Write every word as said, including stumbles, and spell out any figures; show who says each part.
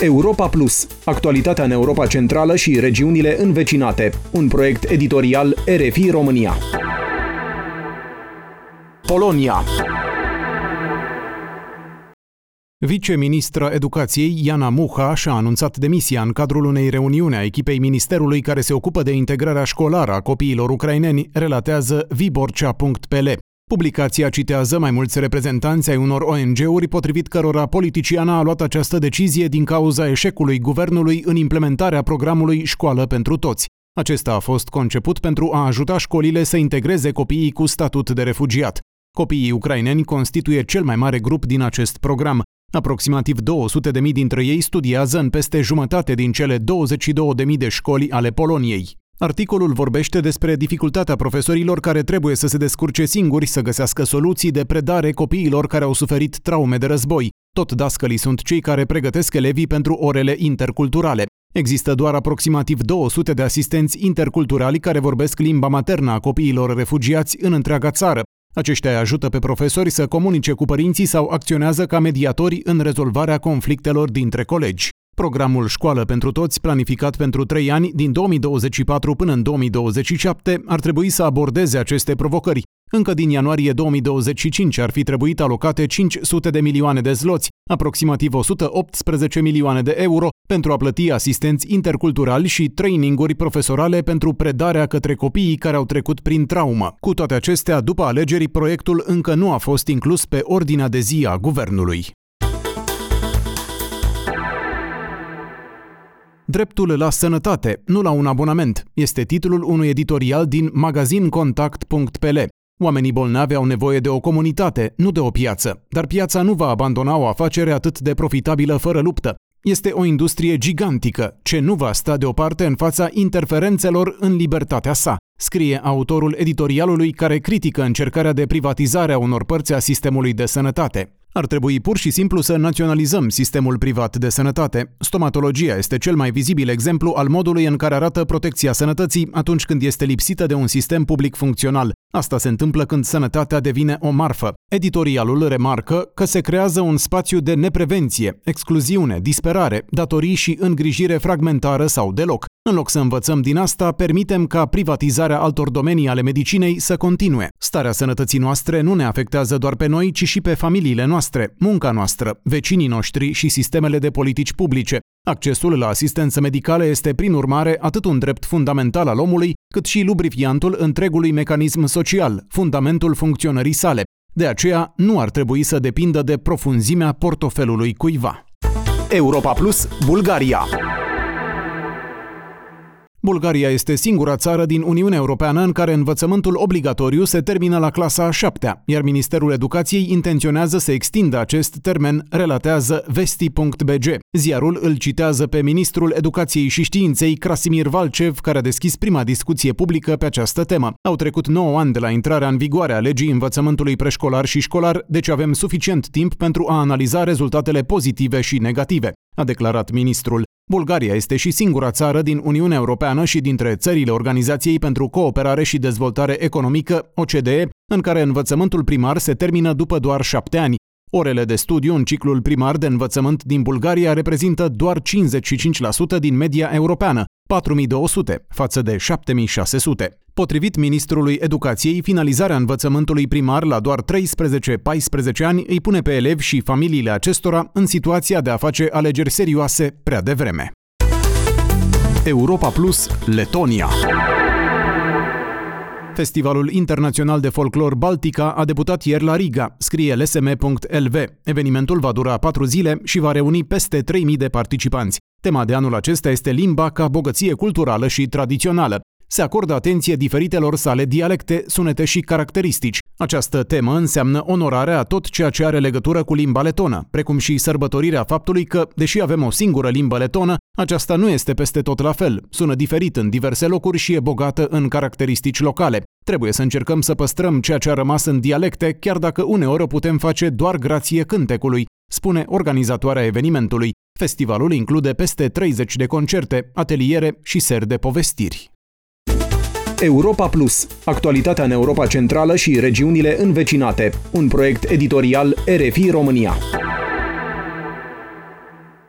Speaker 1: Europa Plus, actualitatea în Europa Centrală și regiunile învecinate. Un proiect editorial R F I România. Polonia. Viceministra Educației, Jana Mucha, și-a anunțat demisia în cadrul unei reuniuni a echipei ministerului care se ocupă de integrarea școlară a copiilor ucraineni, relatează Viborcea punct p l. Publicația citează mai mulți reprezentanți ai unor O N G-uri, potrivit cărora politiciana a luat această decizie din cauza eșecului guvernului în implementarea programului Școală pentru Toți. Acesta a fost conceput pentru a ajuta școlile să integreze copiii cu statut de refugiat. Copiii ucraineni constituie cel mai mare grup din acest program. Aproximativ două sute de mii dintre ei studiază în peste jumătate din cele douăzeci și două de mii de școli ale Poloniei. Articolul vorbește despre dificultatea profesorilor care trebuie să se descurce singuri să găsească soluții de predare copiilor care au suferit traume de război. Tot dascălii sunt cei care pregătesc elevii pentru orele interculturale. Există doar aproximativ două sute de asistenți interculturali care vorbesc limba maternă a copiilor refugiați în întreaga țară. Aceștia îi ajută pe profesori să comunice cu părinții sau acționează ca mediatori în rezolvarea conflictelor dintre colegi. Programul Școală pentru Toți, planificat pentru trei ani, din două mii douăzeci și patru până în două mii douăzeci și șapte, ar trebui să abordeze aceste provocări. Încă din ianuarie două mii douăzeci și cinci ar fi trebuit alocate cinci sute de milioane de zloți, aproximativ o sută optsprezece milioane de euro, pentru a plăti asistenți interculturali și traininguri profesorale pentru predarea către copiii care au trecut prin traumă. Cu toate acestea, după alegeri, proiectul încă nu a fost inclus pe ordinea de zi a guvernului. Dreptul la sănătate, nu la un abonament, este titlul unui editorial din magazin contact punct p l. Oamenii bolnavi au nevoie de o comunitate, nu de o piață, dar piața nu va abandona o afacere atât de profitabilă fără luptă. Este o industrie gigantică, ce nu va sta deoparte în fața interferențelor în libertatea sa, scrie autorul editorialului care critică încercarea de privatizare a unor părți a sistemului de sănătate. Ar trebui pur și simplu să naționalizăm sistemul privat de sănătate. Stomatologia este cel mai vizibil exemplu al modului în care arată protecția sănătății atunci când este lipsită de un sistem public funcțional. Asta se întâmplă când sănătatea devine o marfă. Editorialul remarcă că se creează un spațiu de neprevenție, excluziune, disperare, datorii și îngrijire fragmentară sau deloc. În loc să învățăm din asta, permitem ca privatizarea altor domenii ale medicinei să continue. Starea sănătății noastre nu ne afectează doar pe noi, ci și pe familiile noastre, munca noastră, vecinii noștri și sistemele de politici publice. Accesul la asistență medicală este, prin urmare, atât un drept fundamental al omului, cât și lubrifiantul întregului mecanism social, fundamentul funcționării sale. De aceea, nu ar trebui să depindă de profunzimea portofelului cuiva. Europa Plus, Bulgaria. Bulgaria este singura țară din Uniunea Europeană în care învățământul obligatoriu se termină la clasa a șaptea, iar Ministerul Educației intenționează să extindă acest termen, relatează Vesti punct b g. Ziarul îl citează pe ministrul Educației și Științei, Krasimir Valcev, care a deschis prima discuție publică pe această temă. Au trecut nouă ani de la intrarea în vigoare a legii învățământului preșcolar și școlar, deci avem suficient timp pentru a analiza rezultatele pozitive și negative, a declarat ministrul. Bulgaria este și singura țară din Uniunea Europeană și dintre țările Organizației pentru Cooperare și Dezvoltare Economică, O C D E, în care învățământul primar se termină după doar șapte ani. Orele de studiu în ciclul primar de învățământ din Bulgaria reprezintă doar cincizeci și cinci la sută din media europeană, patru mii două sute, față de șapte mii șase sute. Potrivit ministrului Educației, finalizarea învățământului primar la doar treisprezece paisprezece ani îi pune pe elevi și familiile acestora în situația de a face alegeri serioase prea devreme. Europa Plus, Letonia. Festivalul Internațional de Folclor Baltica a debutat ieri la Riga, scrie L S M punct L V. Evenimentul va dura patru zile și va reuni peste trei mii de participanți. Tema de anul acesta este limba ca bogăție culturală și tradițională. Se acordă atenție diferitelor sale dialecte, sunete și caracteristici. Această temă înseamnă onorarea a tot ceea ce are legătură cu limba letonă, precum și sărbătorirea faptului că, deși avem o singură limbă letonă, aceasta nu este peste tot la fel, sună diferit în diverse locuri și e bogată în caracteristici locale. Trebuie să încercăm să păstrăm ceea ce a rămas în dialecte, chiar dacă uneori o putem face doar grație cântecului, spune organizatoarea evenimentului. Festivalul include peste treizeci de concerte, ateliere și seri de povestiri. Europa Plus, actualitatea în Europa Centrală și regiunile învecinate. Un proiect editorial R F I România.